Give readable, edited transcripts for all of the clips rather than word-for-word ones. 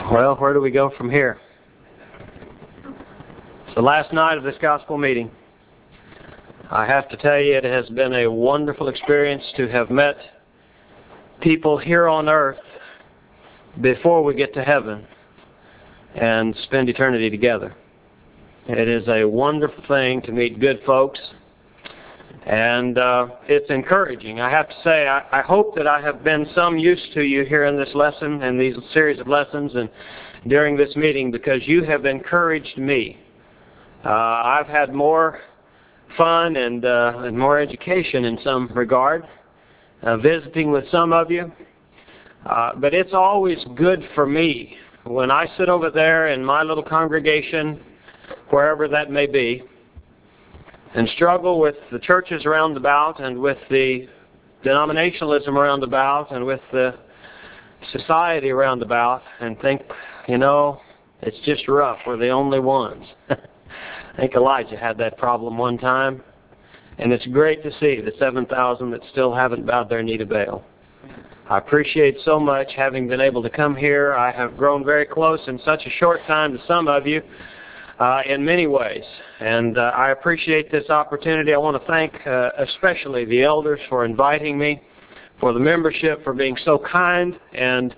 Well, where do we go from here? It's the last night of this gospel meeting. I have to tell you, it has been a wonderful experience to have met people here on earth before we get to heaven and spend eternity together. It is a wonderful thing to meet good folks, and it's encouraging. I have to say, I hope that I have been some use to you here in this lesson and these series of lessons and during this meeting, because you have encouraged me. I've had more fun and more education in some regard, visiting with some of you. But it's always good for me when I sit over there in my little congregation, wherever that may be, and struggle with the churches around about and with the denominationalism around about and with the society around about, and think, you know, it's just rough. We're the only ones. I think Elijah had that problem one time, and it's great to see the 7,000 that still haven't bowed their knee to Baal. I appreciate so much having been able to come here. I have grown very close in such a short time to some of you in many ways, and I appreciate this opportunity. I want to thank especially the elders for inviting me, for the membership, for being so kind and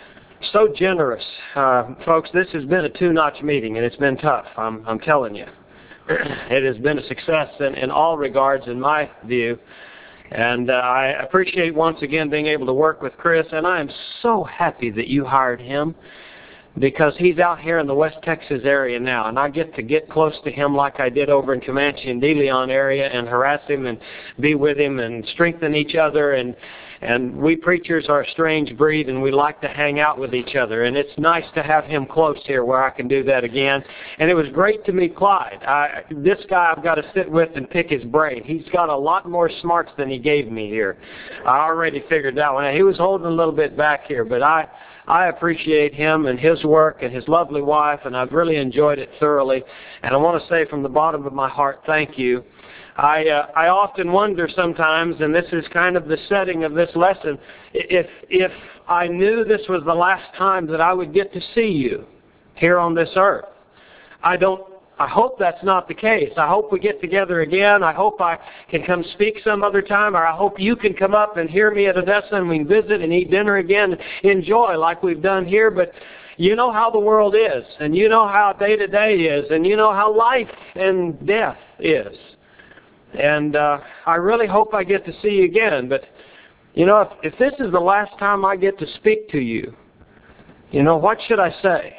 so generous. Folks, this has been a two-notch meeting, and it's been tough, I'm telling you. It has been a success in all regards, in my view. And I appreciate once again being able to work with Chris, and I am so happy that you hired him, because he's out here in the West Texas area now, and I get to get close to him like I did over in Comanche and De Leon area and harass him and be with him and strengthen each other. And we preachers are a strange breed, and we like to hang out with each other. And it's nice to have him close here where I can do that again. And it was great to meet Clyde. This guy I've got to sit with and pick his brain. He's got a lot more smarts than he gave me here. I already figured that one out. He was holding a little bit back here, but I appreciate him and his work and his lovely wife, and I've really enjoyed it thoroughly. And I want to say from the bottom of my heart, thank you. I often wonder sometimes, and this is kind of the setting of this lesson, if I knew this was the last time that I would get to see you here on this earth. I hope that's not the case. I hope we get together again. I hope I can come speak some other time, or I hope you can come up and hear me at Odessa and we can visit and eat dinner again, enjoy like we've done here. But you know how the world is, and you know how day-to-day is, and you know how life and death is. And I really hope I get to see you again. But, you know, if this is the last time I get to speak to you, you know, what should I say?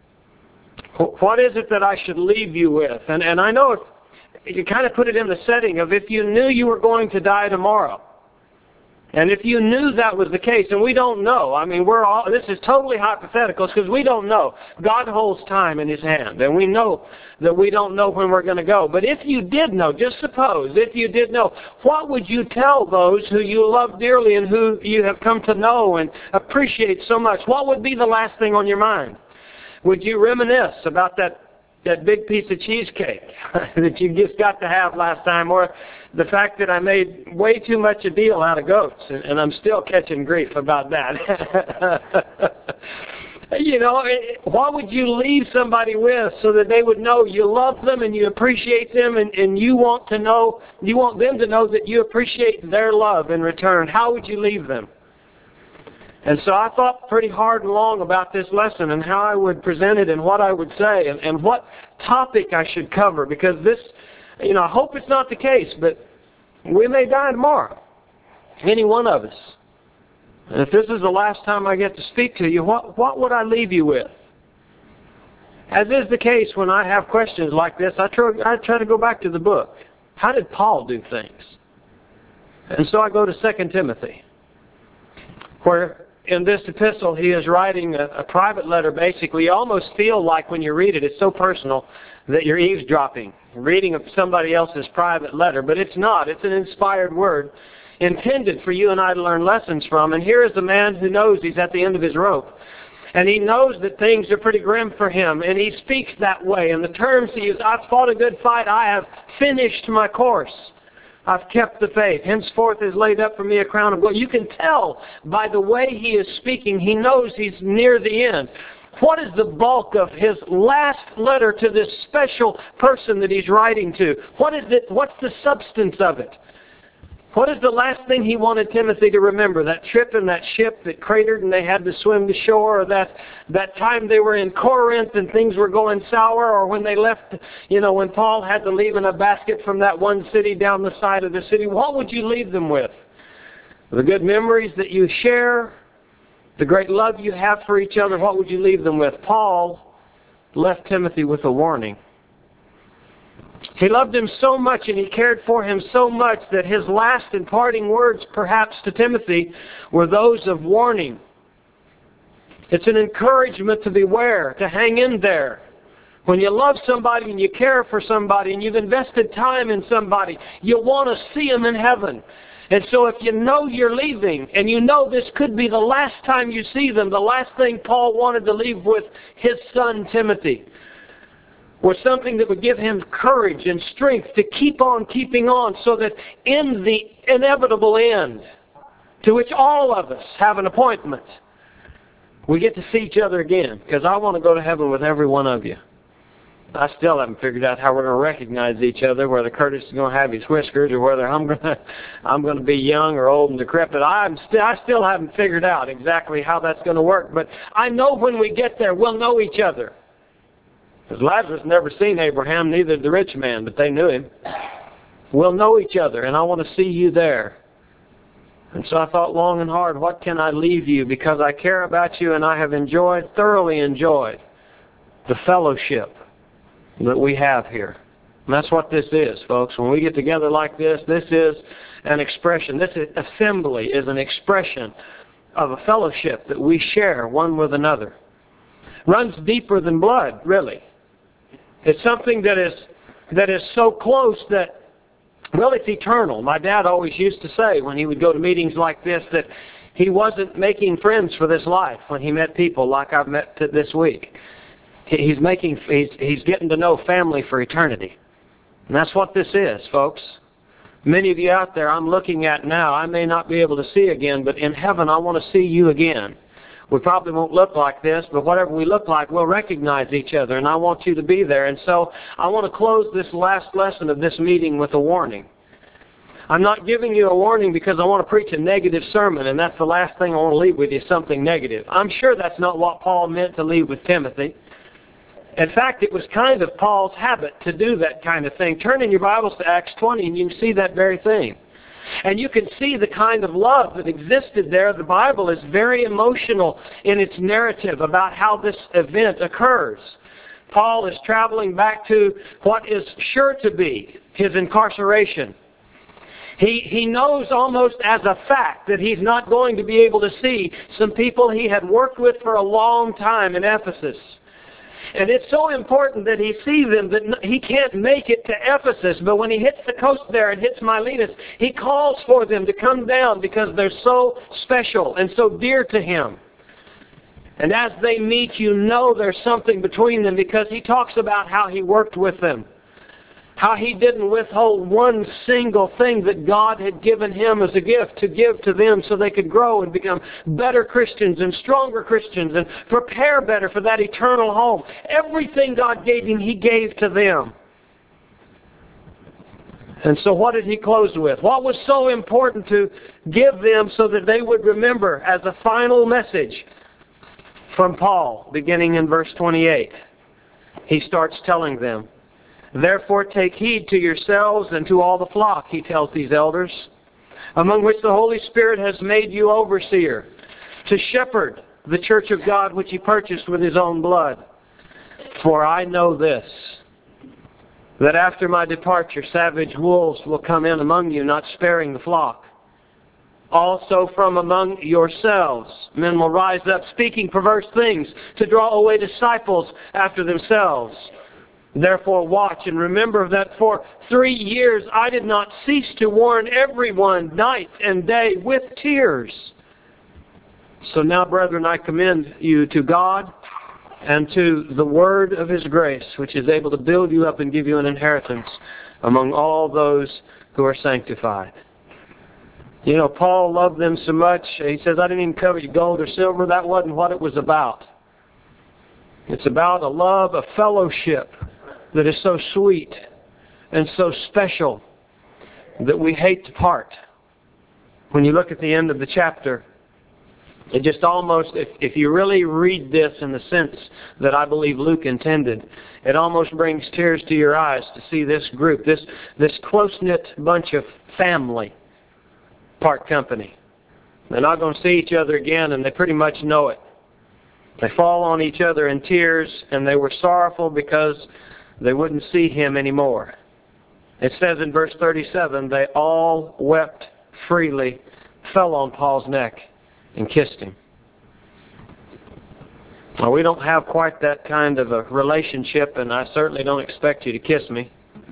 What is it that I should leave you with? And I know if you kind of put it in the setting of if you knew you were going to die tomorrow, and if you knew that was the case, and we don't know. I mean, this is totally hypothetical because we don't know. God holds time in His hand, and we know that we don't know when we're going to go. But if you did know, just suppose, if you did know, what would you tell those who you love dearly and who you have come to know and appreciate so much? What would be the last thing on your mind? Would you reminisce about that big piece of cheesecake that you just got to have last time, or the fact that I made way too much a deal out of goats, and I'm still catching grief about that? You know, what would you leave somebody with so that they would know you love them and you appreciate them, and you want them to know that you appreciate their love in return? How would you leave them? And so I thought pretty hard and long about this lesson and how I would present it and what I would say and what topic I should cover, because this, you know, I hope it's not the case, but we may die tomorrow, any one of us. And if this is the last time I get to speak to you, what would I leave you with? As is the case when I have questions like this, I try to go back to the book. How did Paul do things? And so I go to 2 Timothy, where in this epistle he is writing a private letter, basically. You almost feel like when you read it, it's so personal that you're eavesdropping, reading of somebody else's private letter. But it's not. It's an inspired word intended for you and I to learn lessons from. And here is a man who knows he's at the end of his rope. And he knows that things are pretty grim for him. And he speaks that way. And the terms he uses, I've fought a good fight. I have finished my course. I've kept the faith. Henceforth is laid up for me a crown of gold. You can tell by the way he is speaking, he knows he's near the end. What is the bulk of his last letter to this special person that he's writing to? What is it? What's the substance of it? What is the last thing he wanted Timothy to remember? That trip in that ship that cratered and they had to swim to shore, or that time they were in Corinth and things were going sour, or when they left, when Paul had to leave in a basket from that one city down the side of the city? What would you leave them with? The good memories that you share, the great love you have for each other, what would you leave them with? Paul left Timothy with a warning. He loved him so much and he cared for him so much that his last and parting words perhaps to Timothy were those of warning. It's an encouragement to beware, to hang in there. When you love somebody and you care for somebody and you've invested time in somebody, you want to see them in heaven. And so if you know you're leaving and you know this could be the last time you see them, the last thing Paul wanted to leave with his son Timothy was something that would give him courage and strength to keep on keeping on, so that in the inevitable end, to which all of us have an appointment, we get to see each other again. Because I want to go to heaven with every one of you. I still haven't figured out how we're going to recognize each other, whether Curtis is going to have his whiskers or whether I'm going to be young or old and decrepit. I still haven't figured out exactly how that's going to work. But I know when we get there, we'll know each other. Because Lazarus never seen Abraham, neither did the rich man, but they knew him. We'll know each other, and I want to see you there. And so I thought long and hard, what can I leave you? Because I care about you, and I have thoroughly enjoyed the fellowship that we have here. And that's what this is, folks. When we get together like this, this is an expression. This assembly is an expression of a fellowship that we share one with another. Runs deeper than blood, really. It's something that is so close that, well, it's eternal. My dad always used to say when he would go to meetings like this that he wasn't making friends for this life when he met people like I've met this week. He's getting to know family for eternity. And that's what this is, folks. Many of you out there I'm looking at now, I may not be able to see again, but in heaven I want to see you again. We probably won't look like this, but whatever we look like, we'll recognize each other, and I want you to be there. And so I want to close this last lesson of this meeting with a warning. I'm not giving you a warning because I want to preach a negative sermon, and that's the last thing I want to leave with you, something negative. I'm sure that's not what Paul meant to leave with Timothy. In fact, it was kind of Paul's habit to do that kind of thing. Turn in your Bibles to Acts 20, and you can see that very thing. And you can see the kind of love that existed there. The Bible is very emotional in its narrative about how this event occurs. Paul is traveling back to what is sure to be his incarceration. He knows almost as a fact that he's not going to be able to see some people he had worked with for a long time in Ephesus. And it's so important that he sees them that he can't make it to Ephesus. But when he hits the coast there and hits Miletus, he calls for them to come down because they're so special and so dear to him. And as they meet, you know there's something between them because he talks about how he worked with them. How he didn't withhold one single thing that God had given him as a gift to give to them so they could grow and become better Christians and stronger Christians and prepare better for that eternal home. Everything God gave him, he gave to them. And so what did he close with? What was so important to give them so that they would remember as a final message from Paul, beginning in verse 28? He starts telling them, "Therefore take heed to yourselves and to all the flock," he tells these elders, "among which the Holy Spirit has made you overseer, to shepherd the church of God which he purchased with his own blood. For I know this, that after my departure savage wolves will come in among you, not sparing the flock. Also from among yourselves men will rise up, speaking perverse things, to draw away disciples after themselves. Therefore watch and remember that for 3 years I did not cease to warn everyone night and day with tears. So now, brethren, I commend you to God and to the word of his grace, which is able to build you up and give you an inheritance among all those who are sanctified." You know, Paul loved them so much, he says, "I didn't even covet you gold or silver." That wasn't what it was about. It's about a love of fellowship that is so sweet and so special that we hate to part. When you look at the end of the chapter, it just almost, if you really read this in the sense that I believe Luke intended, it almost brings tears to your eyes to see this group, this close-knit bunch of family part company. They're not going to see each other again, and they pretty much know it. They fall on each other in tears, and they were sorrowful because they wouldn't see him anymore. It says in verse 37, they all wept freely, fell on Paul's neck, and kissed him. Well, we don't have quite that kind of a relationship, and I certainly don't expect you to kiss me.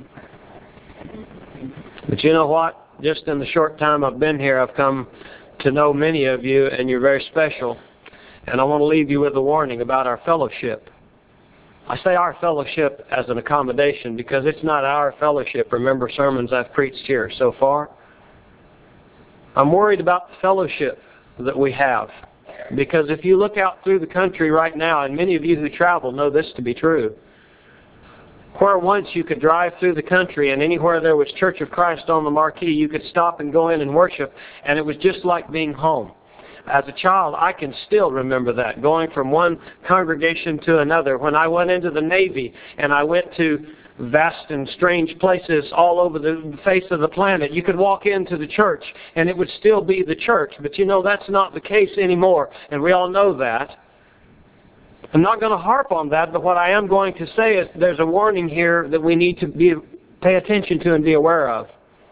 But you know what? Just in the short time I've been here, I've come to know many of you, and you're very special. And I want to leave you with a warning about our fellowship. I say our fellowship as an accommodation because it's not our fellowship. Remember sermons I've preached here so far? I'm worried about the fellowship that we have. Because if you look out through the country right now, and many of you who travel know this to be true, where once you could drive through the country and anywhere there was Church of Christ on the marquee, you could stop and go in and worship, and it was just like being home. As a child, I can still remember that, going from one congregation to another. When I went into the Navy and I went to vast and strange places all over the face of the planet, you could walk into the church and it would still be the church. But you know, that's not the case anymore, and we all know that. I'm not going to harp on that, but what I am going to say is there's a warning here that we need to pay attention to and be aware of.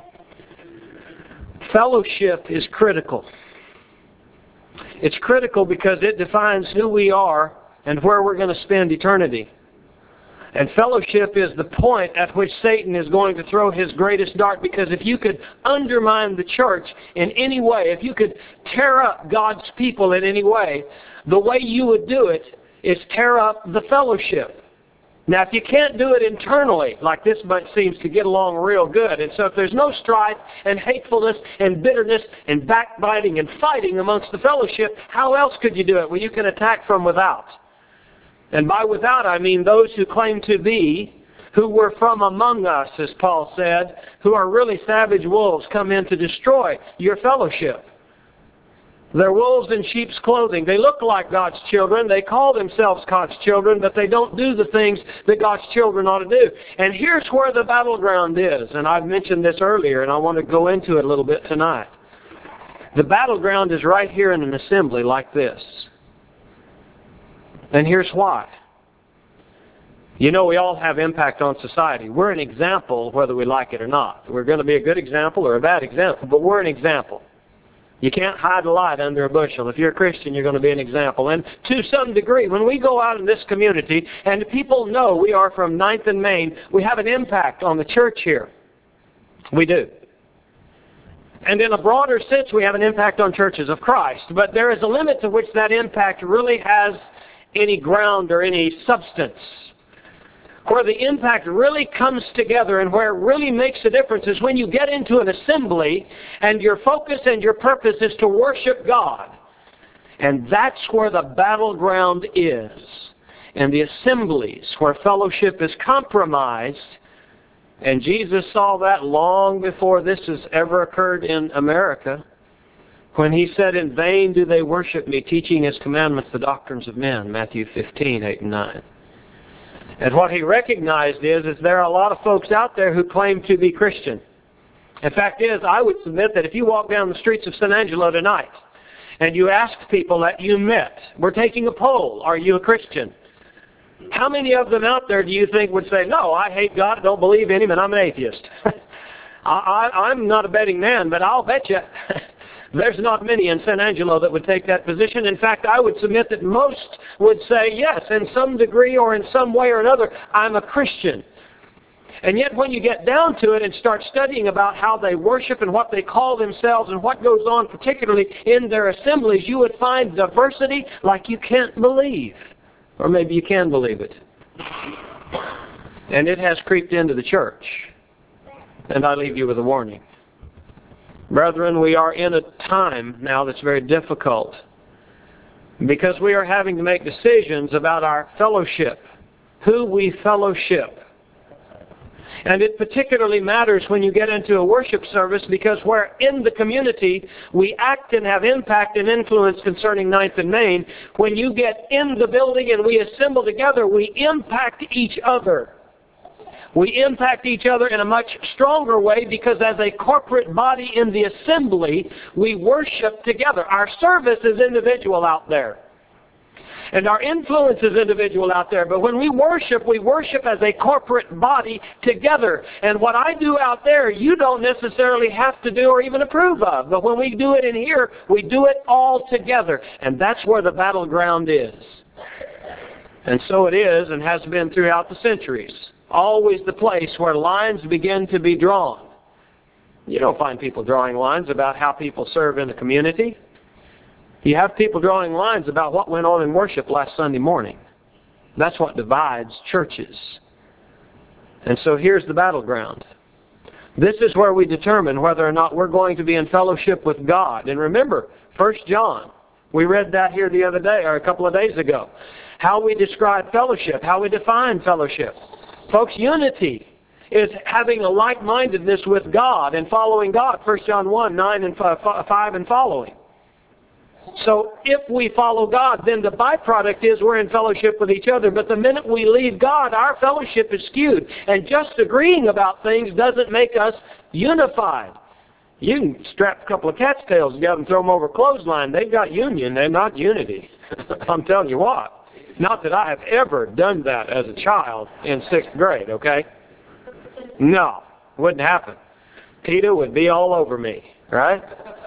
Fellowship is critical. It's critical because it defines who we are and where we're going to spend eternity. And fellowship is the point at which Satan is going to throw his greatest dart, because if you could undermine the church in any way, if you could tear up God's people in any way, the way you would do it is tear up the fellowship. Now, if you can't do it internally, like this bunch seems to get along real good, and so if there's no strife and hatefulness and bitterness and backbiting and fighting amongst the fellowship, how else could you do it? Well, you can attack from without. And by without, I mean those who claim to be, who were from among us, as Paul said, who are really savage wolves, come in to destroy your fellowship. They're wolves in sheep's clothing. They look like God's children. They call themselves God's children, but they don't do the things that God's children ought to do. And here's where the battleground is. And I've mentioned this earlier, and I want to go into it a little bit tonight. The battleground is right here in an assembly like this. And here's why. You know, we all have impact on society. We're an example whether we like it or not. We're going to be a good example or a bad example, but we're an example. You can't hide a light under a bushel. If you're a Christian, you're going to be an example. And to some degree, when we go out in this community and people know we are from 9th and Main, we have an impact on the church here. We do. And in a broader sense, we have an impact on churches of Christ. But there is a limit to which that impact really has any ground or any substance. Where the impact really comes together and where it really makes a difference is when you get into an assembly and your focus and your purpose is to worship God. And that's where the battleground is. And the assemblies where fellowship is compromised. And Jesus saw that long before this has ever occurred in America, when he said, "In vain do they worship me, teaching his commandments the doctrines of men," Matthew 15, 8 and 9. And what he recognized is there are a lot of folks out there who claim to be Christian. In fact is, I would submit that if you walk down the streets of San Angelo tonight and you ask people that you met, we're taking a poll, are you a Christian? How many of them out there do you think would say, "No, I hate God, don't believe in Him, and I'm an atheist"? I'm not a betting man, but I'll bet you there's not many in San Angelo that would take that position. In fact, I would submit that most would say, yes, in some degree or in some way or another, I'm a Christian. And yet when you get down to it and start studying about how they worship and what they call themselves and what goes on particularly in their assemblies, you would find diversity like you can't believe. Or maybe you can believe it. And it has creeped into the church. And I leave you with a warning. Brethren, we are in a time now that's very difficult. Because we are having to make decisions about our fellowship, who we fellowship. And it particularly matters when you get into a worship service, because where in the community we act and have impact and influence concerning Ninth and Main, when you get in the building and we assemble together, we impact each other. We impact each other in a much stronger way, because as a corporate body in the assembly, we worship together. Our service is individual out there. And our influence is individual out there. But when we worship as a corporate body together. And what I do out there, you don't necessarily have to do or even approve of. But when we do it in here, we do it all together. And that's where the battleground is. And so it is and has been throughout the centuries. Always the place where lines begin to be drawn. You don't find people drawing lines about how people serve in the community. You have people drawing lines about what went on in worship last Sunday morning. That's what divides churches. And so here's the battleground. This is where we determine whether or not we're going to be in fellowship with God. And remember, 1 John, we read that here the other day, or a couple of days ago. How we describe fellowship, how we define fellowship. Folks, unity is having a like-mindedness with God and following God. 1 John 1, 9 and 5 and following. So if we follow God, then the byproduct is we're in fellowship with each other. But the minute we leave God, our fellowship is skewed. And just agreeing about things doesn't make us unified. You can strap a couple of cat's tails together and throw them over a clothesline. They've got union. They're not unity. I'm telling you what. Not that I have ever done that as a child in 6th grade, okay? No, wouldn't happen. Peter would be all over me, right?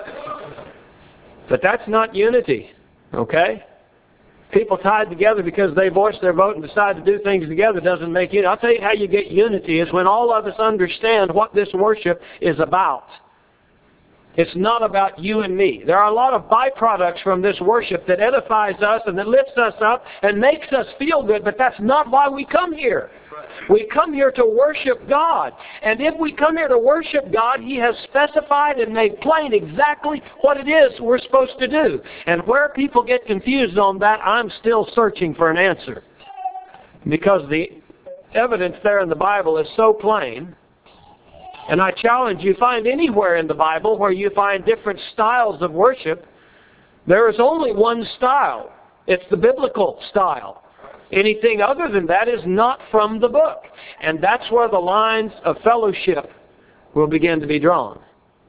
But that's not unity, okay? People tied together because they voiced their vote and decide to do things together doesn't make unity. I'll tell you how you get unity is when all of us understand what this worship is about. It's not about you and me. There are a lot of byproducts from this worship that edifies us and that lifts us up and makes us feel good, but that's not why we come here. We come here to worship God. And if we come here to worship God, He has specified and made plain exactly what it is we're supposed to do. And where people get confused on that, I'm still searching for an answer. Because the evidence there in the Bible is so plain. And I challenge you, find anywhere in the Bible where you find different styles of worship, there is only one style. It's the biblical style. Anything other than that is not from the book. And that's where the lines of fellowship will begin to be drawn.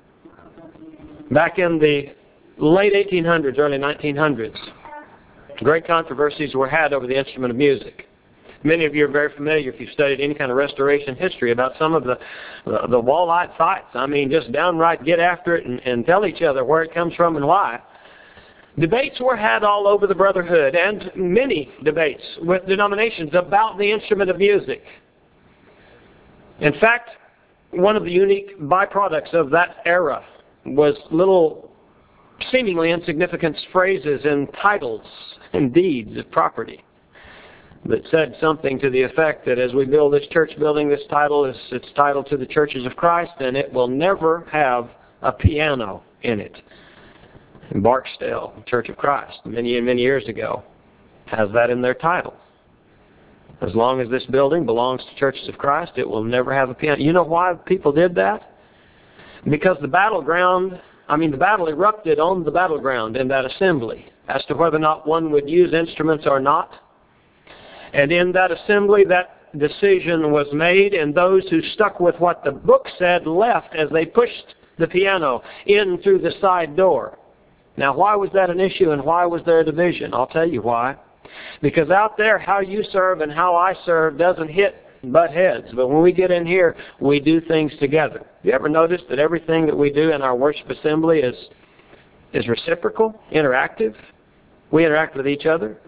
Back in the late 1800s, early 1900s, great controversies were had over the instrument of music. Many of you are very familiar, if you've studied any kind of restoration history, about some of the wall-eyed fights. I mean, just downright get after it and tell each other where it comes from and why. Debates were had all over the brotherhood, and many debates with denominations about the instrument of music. In fact, one of the unique byproducts of that era was little seemingly insignificant phrases and titles and deeds of property that said something to the effect that as we build this church building, it's titled to the Churches of Christ, and it will never have a piano in it. In Barksdale, Church of Christ, many years ago, has that in their title. As long as this building belongs to Churches of Christ, it will never have a piano. You know why people did that? Because the battle erupted on the battleground in that assembly as to whether or not one would use instruments or not. And in that assembly, that decision was made, and those who stuck with what the book said left as they pushed the piano in through the side door. Now, why was that an issue, and why was there a division? I'll tell you why. Because out there, how you serve and how I serve doesn't butt heads. But when we get in here, we do things together. You ever notice that everything that we do in our worship assembly is reciprocal, interactive? We interact with each other.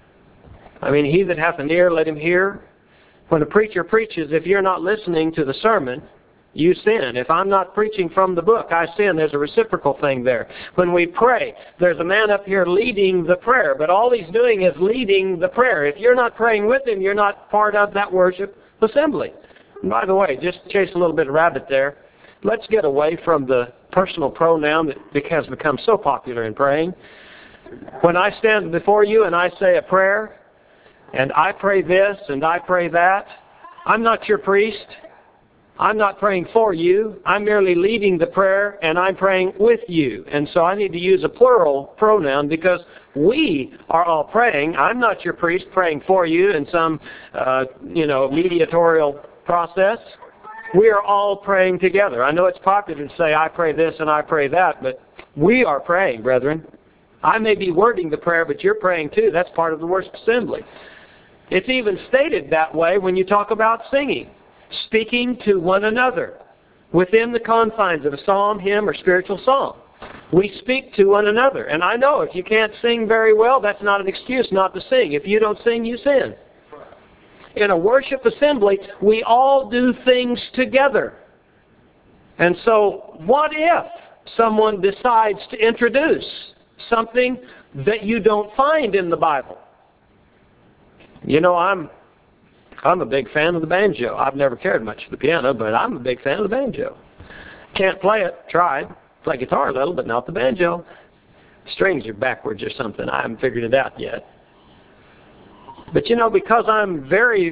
I mean, he that hath an ear, let him hear. When a preacher preaches, if you're not listening to the sermon, you sin. If I'm not preaching from the book, I sin. There's a reciprocal thing there. When we pray, there's a man up here leading the prayer, but all he's doing is leading the prayer. If you're not praying with him, you're not part of that worship assembly. And by the way, just to chase a little bit of rabbit there, let's get away from the personal pronoun that has become so popular in praying. When I stand before you and I say a prayer, and I pray this and I pray that, I'm not your priest. I'm not praying for you. I'm merely leading the prayer, and I'm praying with you. And so I need to use a plural pronoun because we are all praying. I'm not your priest praying for you in some, mediatorial process. We are all praying together. I know it's popular to say, I pray this and I pray that, but we are praying, brethren. I may be wording the prayer, but you're praying too. That's part of the worship assembly. It's even stated that way when you talk about singing. Speaking to one another within the confines of a psalm, hymn, or spiritual song. We speak to one another. And I know if you can't sing very well, that's not an excuse not to sing. If you don't sing, you sin. In a worship assembly, we all do things together. And so, what if someone decides to introduce something that you don't find in the Bible? You know, I'm a big fan of the banjo. I've never cared much for the piano, but I'm a big fan of the banjo. Can't play it. Tried. Play guitar a little, but not the banjo. Strings are backwards or something. I haven't figured it out yet. But because I'm very,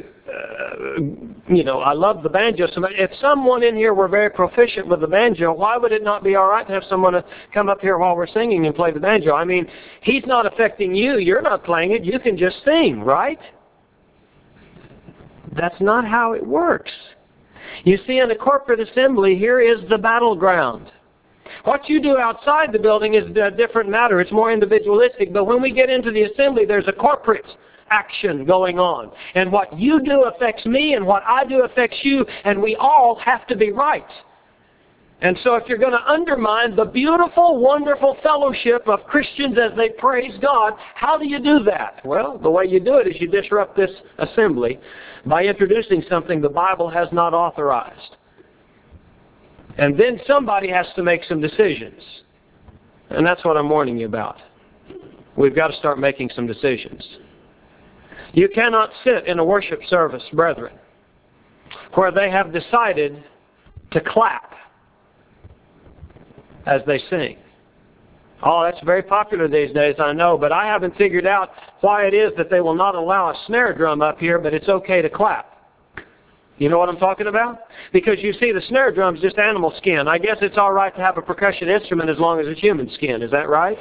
I love the banjo so much. If someone in here were very proficient with the banjo, why would it not be all right to have someone come up here while we're singing and play the banjo? I mean, he's not affecting you. You're not playing it. You can just sing, right? That's not how it works. You see, in a corporate assembly, here is the battleground. What you do outside the building is a different matter. It's more individualistic. But when we get into the assembly, there's a corporate action going on. And what you do affects me, and what I do affects you, and we all have to be right. And so if you're going to undermine the beautiful, wonderful fellowship of Christians as they praise God, how do you do that? Well, the way you do it is you disrupt this assembly by introducing something the Bible has not authorized. And then somebody has to make some decisions. And that's what I'm warning you about. We've got to start making some decisions. You cannot sit in a worship service, brethren, where they have decided to clap as they sing. Oh, that's very popular these days, I know, but I haven't figured out why it is that they will not allow a snare drum up here, but it's okay to clap. You know what I'm talking about? Because you see, the snare drum's just animal skin. I guess it's all right to have a percussion instrument as long as it's human skin. Is that right?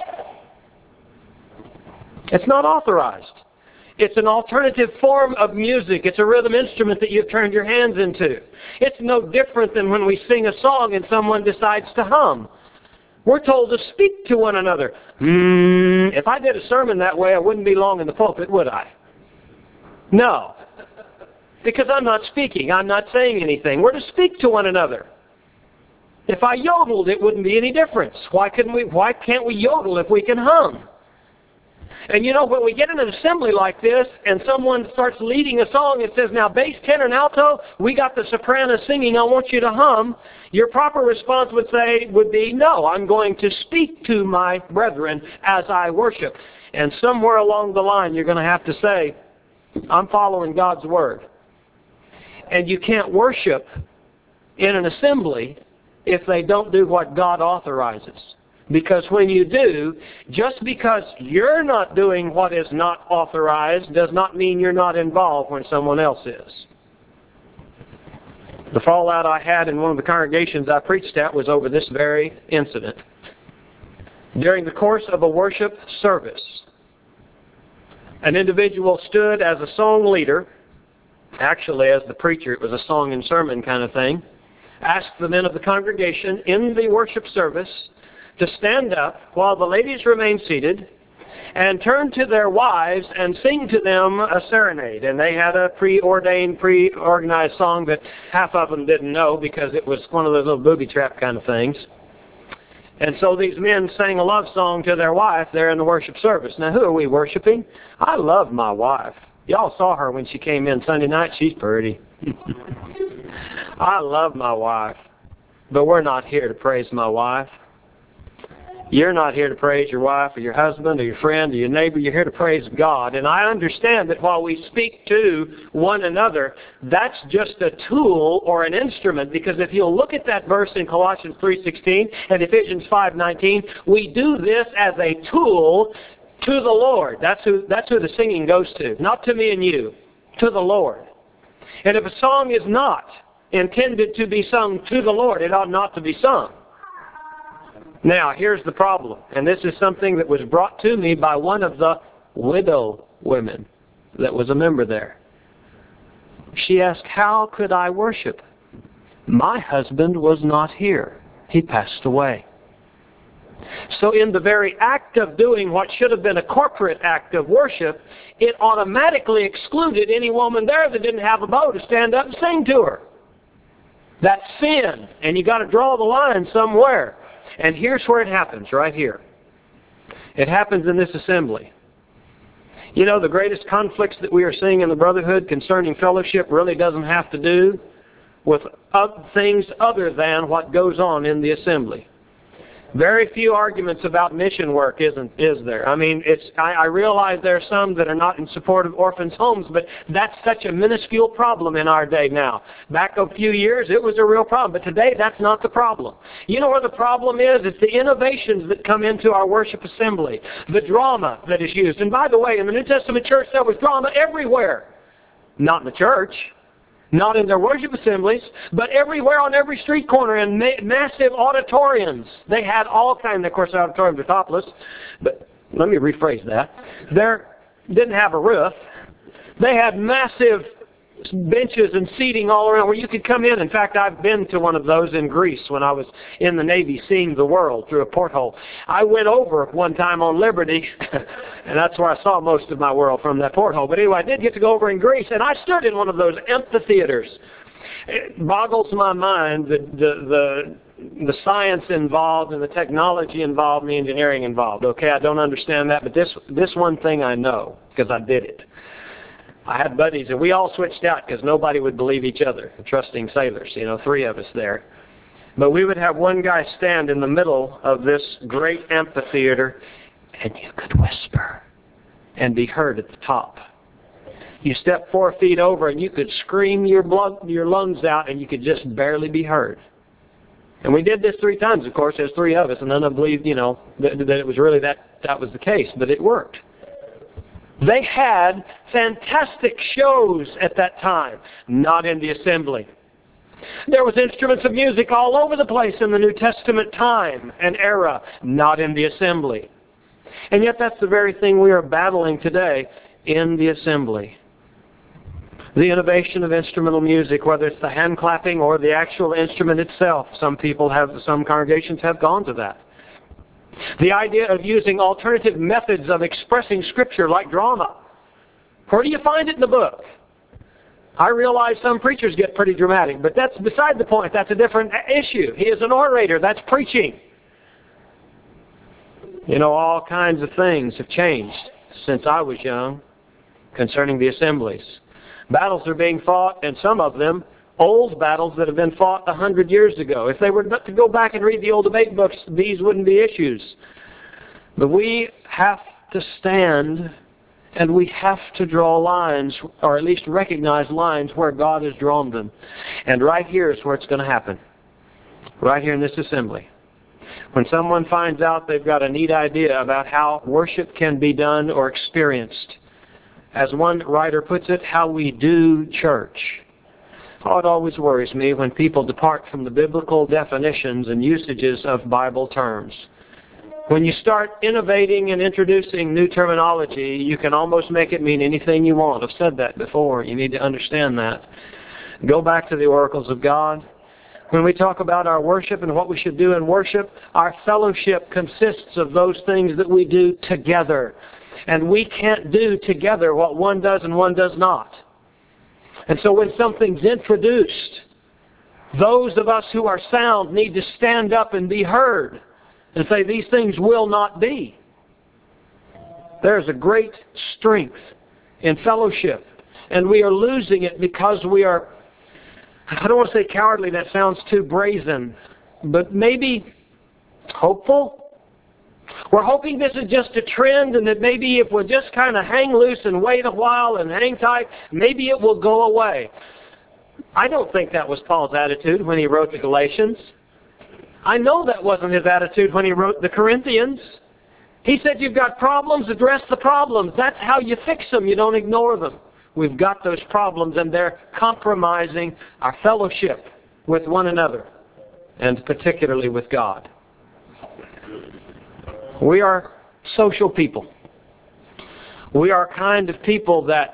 It's not authorized. It's an alternative form of music. It's a rhythm instrument that you've turned your hands into. It's no different than when we sing a song and someone decides to hum. We're told to speak to one another. If I did a sermon that way, I wouldn't be long in the pulpit, would I? No. Because I'm not speaking. I'm not saying anything. We're to speak to one another. If I yodeled, it wouldn't be any difference. Why can't we yodel if we can hum? And when we get in an assembly like this and someone starts leading a song and says, now bass, tenor, and alto, we got the soprano singing, I want you to hum, your proper response would be, no, I'm going to speak to my brethren as I worship. And somewhere along the line you're going to have to say, I'm following God's word. And you can't worship in an assembly if they don't do what God authorizes. Because when you do, just because you're not doing what is not authorized does not mean you're not involved when someone else is. The fallout I had in one of the congregations I preached at was over this very incident. During the course of a worship service, an individual stood as a song leader, actually as the preacher, it was a song and sermon kind of thing, asked the men of the congregation in the worship service to stand up while the ladies remained seated and turn to their wives and sing to them a serenade. And they had a preordained, pre-organized song that half of them didn't know because it was one of those little booby trap kind of things. And so these men sang a love song to their wife there in the worship service. Now, who are we worshiping? I love my wife. Y'all saw her when she came in Sunday night. She's pretty. I love my wife. But we're not here to praise my wife. You're not here to praise your wife or your husband or your friend or your neighbor. You're here to praise God. And I understand that while we speak to one another, that's just a tool or an instrument. Because if you'll look at that verse in Colossians 3:16 and Ephesians 5:19, we do this as a tool To the Lord. That's who the singing goes to. Not to me and you. To the Lord. And if a song is not intended to be sung to the Lord, it ought not to be sung. Now, here's the problem. And this is something that was brought to me by one of the widow women that was a member there. She asked, how could I worship? My husband was not here. He passed away. So in the very act of doing what should have been a corporate act of worship, it automatically excluded any woman there that didn't have a bow to stand up and sing to her. That's sin, and you got to draw the line somewhere. And here's where it happens, right here. It happens in this assembly. You know, the greatest conflicts that we are seeing in the brotherhood concerning fellowship really doesn't have to do with things other than what goes on in the assembly. Very few arguments about mission work, is there? I mean, I realize there are some that are not in support of orphans' homes, but that's such a minuscule problem in our day now. Back a few years, it was a real problem, but today that's not the problem. You know where the problem is? It's the innovations that come into our worship assembly, the drama that is used. And by the way, in the New Testament church, there was drama everywhere. Not in the church. Not in their worship assemblies, but everywhere on every street corner in massive auditoriums. They had all kinds, of course, auditoriums are topless, but let me rephrase that. They didn't have a roof. They had massive benches and seating all around where you could come in. In fact, I've been to one of those in Greece when I was in the Navy seeing the world through a porthole. I went over one time on Liberty, and that's where I saw most of my world from that porthole. But anyway, I did get to go over in Greece, and I stood in one of those amphitheaters. It boggles my mind the science involved and the technology involved and the engineering involved. Okay, I don't understand that, but this one thing I know, because I did it. I had buddies, and we all switched out because nobody would believe each other. Trusting sailors, three of us there. But we would have one guy stand in the middle of this great amphitheater, and you could whisper and be heard at the top. You step 4 feet over, and you could scream your lungs out, and you could just barely be heard. And we did this 3 times, of course. There's 3 of us, and none of them believed, that it was really that was the case. But it worked. They had fantastic shows at that time, not in the assembly. There was instruments of music all over the place in the New Testament time and era, not in the assembly. And yet that's the very thing we are battling today in the assembly. The innovation of instrumental music, whether it's the hand clapping or the actual instrument itself. Some congregations have gone to that. The idea of using alternative methods of expressing Scripture like drama. Where do you find it in the book? I realize some preachers get pretty dramatic, but that's beside the point. That's a different issue. He is an orator. That's preaching. All kinds of things have changed since I was young concerning the assemblies. Battles are being fought, and some of them old battles that have been fought 100 years ago. If they were to go back and read the old debate books, these wouldn't be issues. But we have to stand and we have to draw lines, or at least recognize lines where God has drawn them. And right here is where it's going to happen. Right here in this assembly. When someone finds out they've got a neat idea about how worship can be done or experienced, as one writer puts it, how we do church. Oh, it always worries me when people depart from the biblical definitions and usages of Bible terms. When you start innovating and introducing new terminology, you can almost make it mean anything you want. I've said that before. You need to understand that. Go back to the oracles of God. When we talk about our worship and what we should do in worship, our fellowship consists of those things that we do together. And we can't do together what one does and one does not. And so when something's introduced, those of us who are sound need to stand up and be heard and say, these things will not be. There's a great strength in fellowship, and we are losing it because we are, I don't want to say cowardly, that sounds too brazen, but maybe hopeful. We're hoping this is just a trend and that maybe if we'll just kind of hang loose and wait a while and hang tight, maybe it will go away. I don't think that was Paul's attitude when he wrote the Galatians. I know that wasn't his attitude when he wrote the Corinthians. He said you've got problems, address the problems. That's how you fix them. You don't ignore them. We've got those problems, and they're compromising our fellowship with one another, and particularly with God. We are social people. We are kind of people that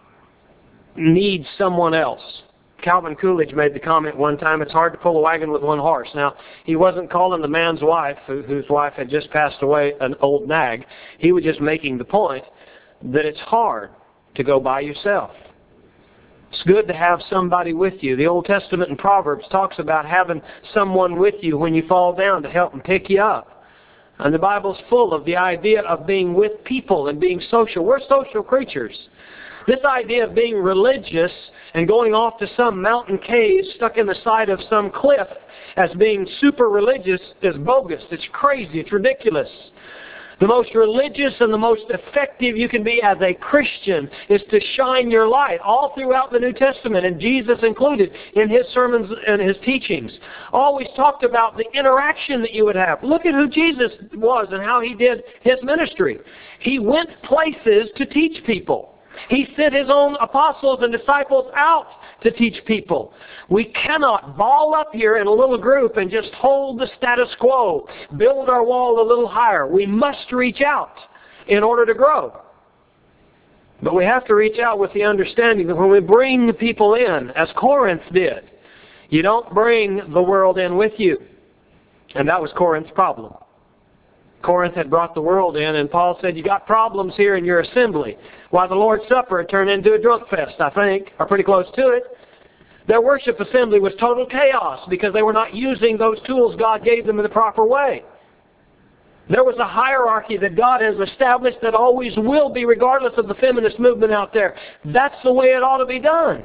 need someone else. Calvin Coolidge made the comment one time, it's hard to pull a wagon with one horse. Now, he wasn't calling the man's wife, whose wife had just passed away, an old nag. He was just making the point that it's hard to go by yourself. It's good to have somebody with you. The Old Testament in Proverbs talks about having someone with you when you fall down to help and pick you up. And the Bible's full of the idea of being with people and being social. We're social creatures. This idea of being religious and going off to some mountain cave stuck in the side of some cliff as being super religious is bogus. It's crazy. It's ridiculous. The most religious and the most effective you can be as a Christian is to shine your light all throughout the New Testament, and Jesus included in His sermons and His teachings. Always talked about the interaction that you would have. Look at who Jesus was and how He did His ministry. He went places to teach people. He sent His own apostles and disciples out to teach people. We cannot ball up here in a little group and just hold the status quo, build our wall a little higher. We must reach out in order to grow. But we have to reach out with the understanding that when we bring people in, as Corinth did, you don't bring the world in with you. And that was Corinth's problem. Corinth had brought the world in, and Paul said, you got problems here in your assembly. Why, the Lord's Supper turned into a drunk fest, I think, or pretty close to it. Their worship assembly was total chaos because they were not using those tools God gave them in the proper way. There was a hierarchy that God has established that always will be, regardless of the feminist movement out there. That's the way it ought to be done.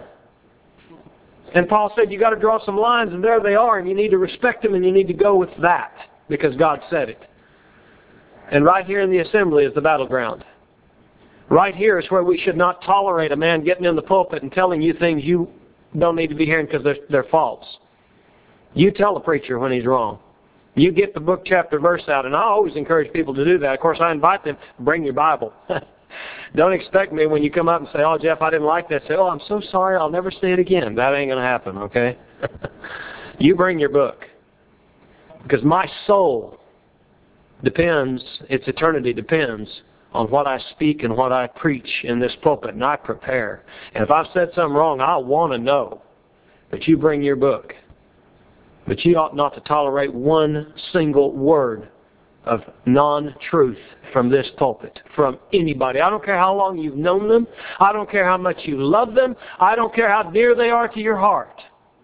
And Paul said, you got to draw some lines, and there they are, and you need to respect them, and you need to go with that because God said it. And right here in the assembly is the battleground. Right here is where we should not tolerate a man getting in the pulpit and telling you things you don't need to be hearing because they're false. You tell the preacher when he's wrong. You get the book, chapter, verse out, and I always encourage people to do that. Of course, I invite them, bring your Bible. Don't expect me when you come up and say, oh, Jeff, I didn't like that. Say, oh, I'm so sorry, I'll never say it again. That ain't going to happen, okay? You bring your book. Because my soul depends, its eternity depends on what I speak and what I preach in this pulpit, and I prepare. And if I've said something wrong, I want to know. But you bring your book. But you ought not to tolerate one single word of non-truth from this pulpit, from anybody. I don't care how long you've known them. I don't care how much you love them. I don't care how dear they are to your heart.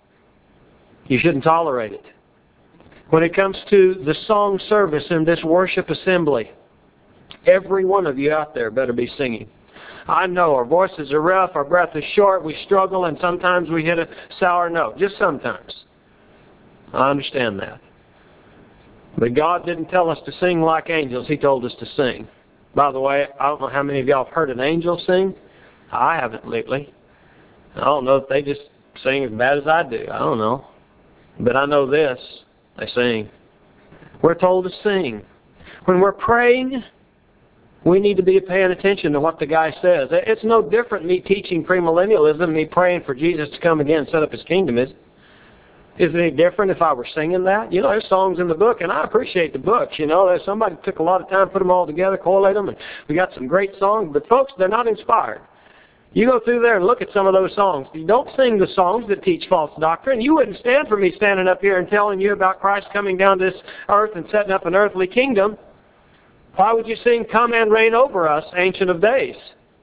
You shouldn't tolerate it. When it comes to the song service in this worship assembly, every one of you out there better be singing. I know our voices are rough, our breath is short, we struggle, and sometimes we hit a sour note. Just sometimes. I understand that. But God didn't tell us to sing like angels. He told us to sing. By the way, I don't know how many of y'all have heard an angel sing. I haven't lately. I don't know if they just sing as bad as I do. I don't know. But I know this. They sing. We're told to sing. When we're praying, we need to be paying attention to what the guy says. It's no different me teaching premillennialism, me praying for Jesus to come again and set up His kingdom. Is it any different if I were singing that? You know, there's songs in the book, and I appreciate the books. You know, somebody took a lot of time to put them all together, collate them, and we got some great songs. But folks, they're not inspired. You go through there and look at some of those songs. You don't sing the songs that teach false doctrine. You wouldn't stand for me standing up here and telling you about Christ coming down to this earth and setting up an earthly kingdom. Why would you sing, come and reign over us, Ancient of Days?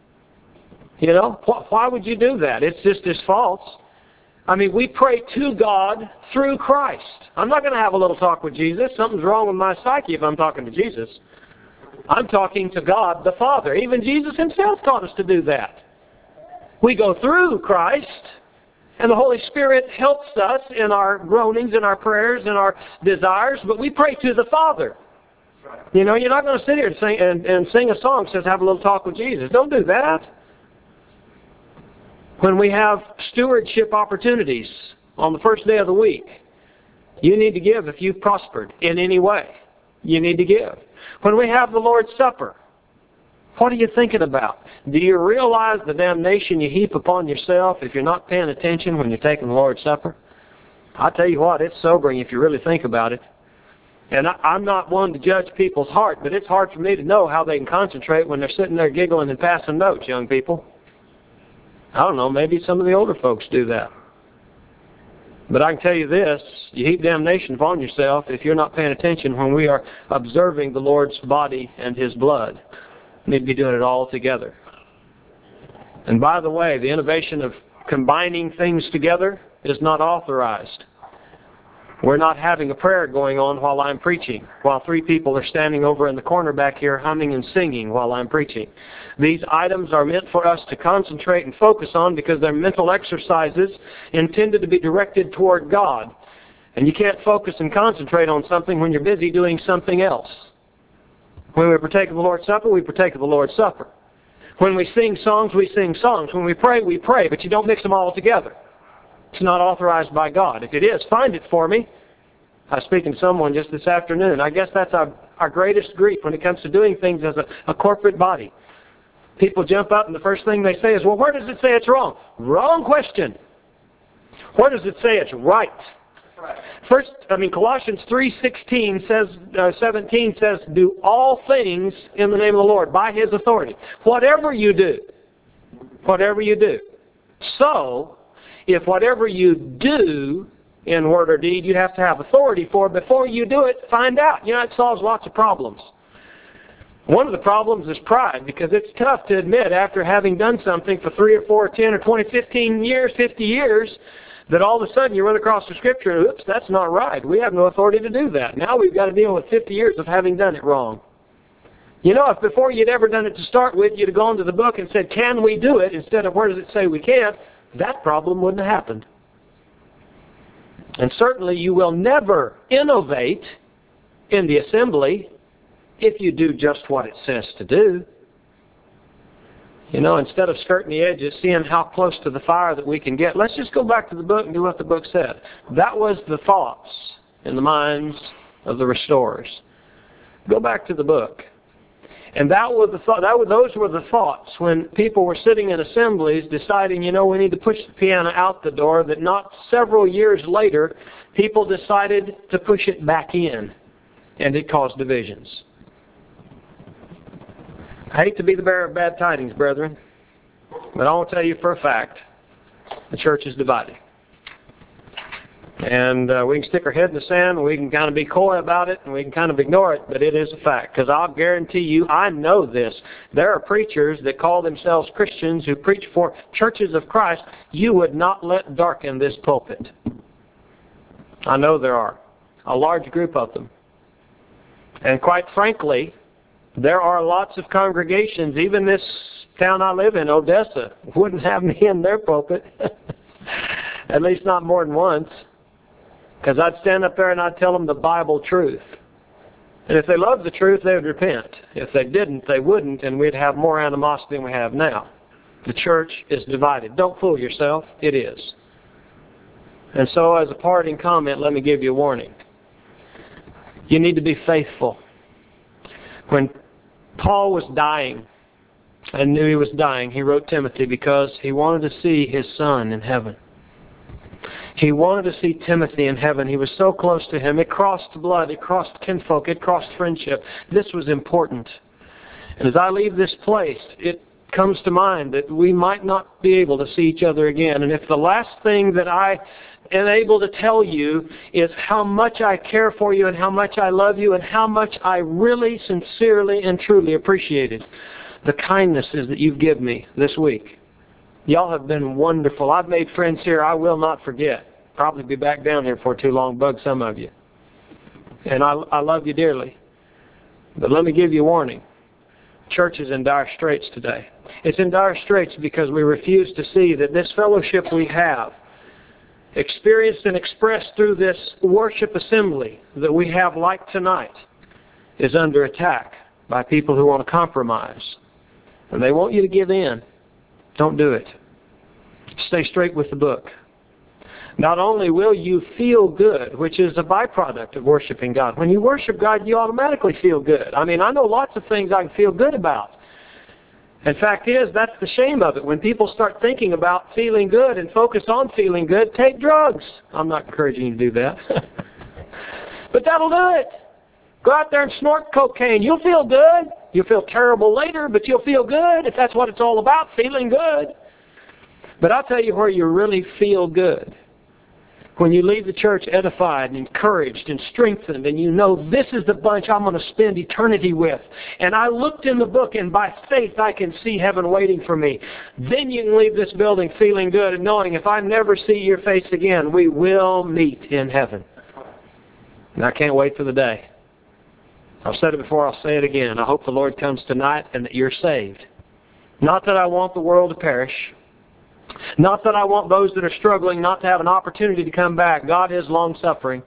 You know, why would you do that? It's just as false. I mean, we pray to God through Christ. I'm not going to have a little talk with Jesus. Something's wrong with my psyche if I'm talking to Jesus. I'm talking to God the Father. Even Jesus Himself taught us to do that. We go through Christ, and the Holy Spirit helps us in our groanings, in our prayers, in our desires, but we pray to the Father. You know, you're not going to sit here and sing a song that says, have a little talk with Jesus. Don't do that. When we have stewardship opportunities on the first day of the week, you need to give if you've prospered in any way. You need to give. When we have the Lord's Supper, what are you thinking about? Do you realize the damnation you heap upon yourself if you're not paying attention when you're taking the Lord's Supper? I'll tell you what, it's sobering if you really think about it. And I'm not one to judge people's heart, but it's hard for me to know how they can concentrate when they're sitting there giggling and passing notes, young people. I don't know, maybe some of the older folks do that. But I can tell you this, you heap damnation upon yourself if you're not paying attention when we are observing the Lord's body and His blood. We need to be doing it all together. And by the way, the innovation of combining things together is not authorized. We're not having a prayer going on while I'm preaching, while 3 people are standing over in the corner back here humming and singing while I'm preaching. These items are meant for us to concentrate and focus on because they're mental exercises intended to be directed toward God. And you can't focus and concentrate on something when you're busy doing something else. When we partake of the Lord's Supper, we partake of the Lord's Supper. When we sing songs, we sing songs. When we pray, but you don't mix them all together. It's not authorized by God. If it is, find it for me. I was speaking to someone just this afternoon. I guess that's our greatest grief when it comes to doing things as a corporate body. People jump up and the first thing they say is, well, where does it say it's wrong? Wrong question. Where does it say it's right? Colossians 3:17 says, do all things in the name of the Lord by His authority. Whatever you do. So, if whatever you do in word or deed, you have to have authority for, before you do it, find out. It solves lots of problems. One of the problems is pride, because it's tough to admit after having done something for 3 or 4 or 10 or 20, 15 years, 50 years, that all of a sudden you run across the Scripture and, oops, that's not right. We have no authority to do that. Now we've got to deal with 50 years of having done it wrong. If before you'd ever done it to start with, you'd have gone to the book and said, can we do it, instead of where does it say we can't, that problem wouldn't have happened. And certainly you will never innovate in the assembly if you do just what it says to do. Instead of skirting the edges, seeing how close to the fire that we can get, let's just go back to the book and do what the book said. That was the thoughts in the minds of the restorers. Go back to the book. And those were the thoughts when people were sitting in assemblies deciding, we need to push the piano out the door, that not several years later, people decided to push it back in, and it caused divisions. I hate to be the bearer of bad tidings, brethren, but I want to tell you for a fact, the church is divided. And we can stick our head in the sand, and we can kind of be coy about it, and we can kind of ignore it, but it is a fact. Because I'll guarantee you, I know this. There are preachers that call themselves Christians who preach for churches of Christ you would not let darken this pulpit. I know there are. A large group of them. And quite frankly, there are lots of congregations, even this town I live in, Odessa, wouldn't have me in their pulpit. At least not more than once. Because I'd stand up there and I'd tell them the Bible truth. And if they loved the truth, they would repent. If they didn't, they wouldn't, and we'd have more animosity than we have now. The church is divided. Don't fool yourself. It is. And so as a parting comment, let me give you a warning. You need to be faithful. When Paul was dying and knew he was dying, he wrote Timothy because he wanted to see his son in heaven. He wanted to see Timothy in heaven. He was so close to him. It crossed blood. It crossed kinfolk. It crossed friendship. This was important. And as I leave this place, it comes to mind that we might not be able to see each other again. And if the last thing that I am able to tell you is how much I care for you and how much I love you and how much I really, sincerely, and truly appreciated the kindnesses that you've given me this week. Y'all have been wonderful. I've made friends here I will not forget. Probably be back down here for too long, bug some of you. And I love you dearly. But let me give you a warning. Church is in dire straits today. It's in dire straits because we refuse to see that this fellowship we have, experienced and expressed through this worship assembly that we have like tonight, is under attack by people who want to compromise. And they want you to give in. Don't do it. Stay straight with the book. Not only will you feel good, which is a byproduct of worshiping God. When you worship God, you automatically feel good. I mean, I know lots of things I can feel good about. In fact is, that's the shame of it. When people start thinking about feeling good and focus on feeling good, take drugs. I'm not encouraging you to do that. But that'll do it. Go out there and snort cocaine. You'll feel good. You'll feel terrible later, but you'll feel good if that's what it's all about, feeling good. But I'll tell you where you really feel good. When you leave the church edified and encouraged and strengthened, and you know this is the bunch I'm going to spend eternity with. And I looked in the book, and by faith I can see heaven waiting for me. Then you can leave this building feeling good and knowing if I never see your face again, we will meet in heaven. And I can't wait for the day. I've said it before, I'll say it again. I hope the Lord comes tonight and that you're saved. Not that I want the world to perish. Not that I want those that are struggling not to have an opportunity to come back. God is long-suffering.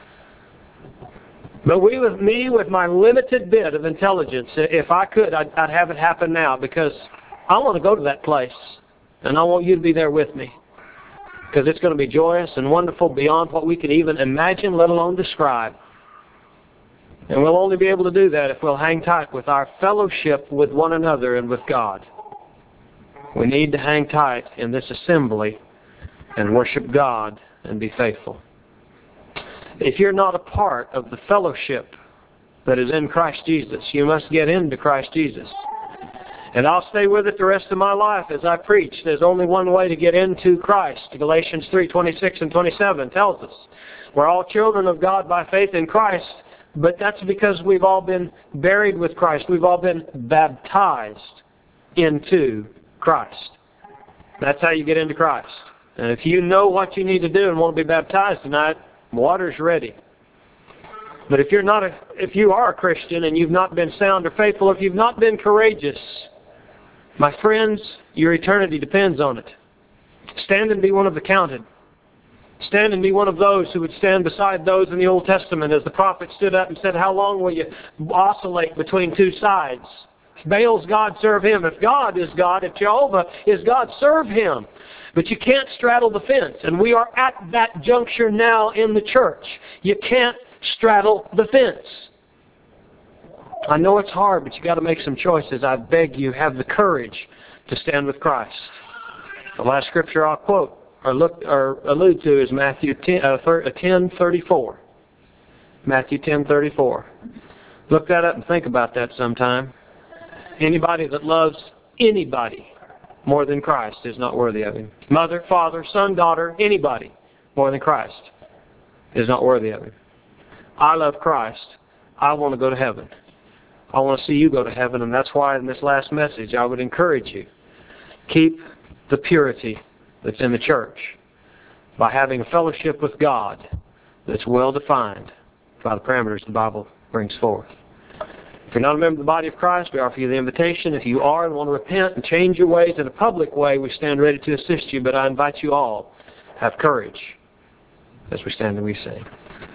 But with my limited bit of intelligence, if I could, I'd have it happen now, because I want to go to that place. And I want you to be there with me. Because it's going to be joyous and wonderful beyond what we could even imagine, let alone describe. And we'll only be able to do that if we'll hang tight with our fellowship with one another and with God. We need to hang tight in this assembly and worship God and be faithful. If you're not a part of the fellowship that is in Christ Jesus, you must get into Christ Jesus. And I'll stay with it the rest of my life as I preach. There's only one way to get into Christ. Galatians 3:26 and 27 tells us we're all children of God by faith in Christ, but that's because we've all been buried with Christ. We've all been baptized into Christ. That's how you get into Christ. And if you know what you need to do and want to be baptized tonight, water's ready. But if you are a Christian and you've not been sound or faithful, if you've not been courageous, my friends, your eternity depends on it. Stand and be one of the counted. Stand and be one of those who would stand beside those in the Old Testament as the prophet stood up and said, how long will you oscillate between two sides? If Baal's God, serve him. If God is God, if Jehovah is God, serve him. But you can't straddle the fence. And we are at that juncture now in the church. You can't straddle the fence. I know it's hard, but you got to make some choices. I beg you, have the courage to stand with Christ. The last scripture I'll quote or allude to is Matthew 10:34. Matthew 10:34. Look that up and think about that sometime. Anybody that loves anybody more than Christ is not worthy of him. Mother, father, son, daughter, anybody more than Christ is not worthy of him. I love Christ. I want to go to heaven. I want to see you go to heaven, and that's why in this last message I would encourage you. Keep the purity that's in the church by having a fellowship with God that's well defined by the parameters the Bible brings forth. If you're not a member of the body of Christ, we offer you the invitation. If you are and want to repent and change your ways in a public way, we stand ready to assist you, but I invite you all, have courage as we stand and we sing.